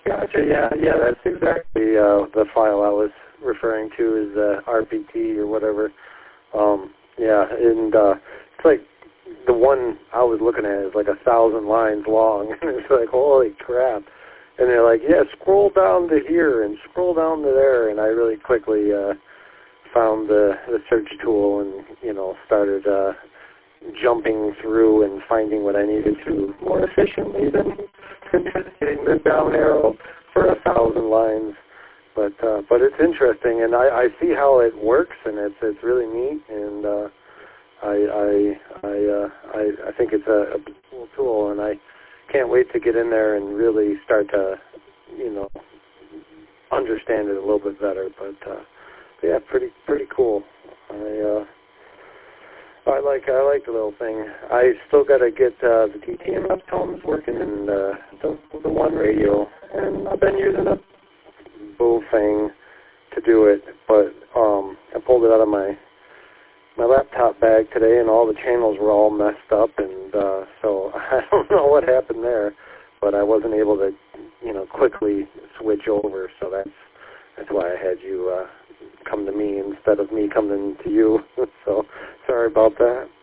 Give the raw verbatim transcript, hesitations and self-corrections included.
Gotcha. Yeah, yeah, that's exactly uh, the file I was referring to is uh, R P T or whatever. Um, yeah, and uh, it's like the one I was looking at is like a thousand lines long, and it's like, holy crap. And they're like, yeah, scroll down to here and scroll down to there, and I really quickly uh, found the, the search tool and, you know, started uh, jumping through and finding what I needed to more efficiently than, than just hitting the down arrow for a thousand lines. But uh, but it's interesting, and I, I see how it works, and it's it's really neat, and uh, I I I, uh, I I think it's a, a cool tool, and I can't wait to get in there and really start to, you know, understand it a little bit better. But uh, yeah, pretty pretty cool. I uh, I like I like the little thing. I still got to get uh, the T T M F tones working in uh, the the one radio, and I've been using a Boo thing to do it, but um, I pulled it out of my my laptop bag today, and all the channels were all messed up, and uh, so I don't know what happened there, but I wasn't able to, you know, quickly switch over. So that's that's why I had you uh, come to me instead of me coming to you. So sorry about that.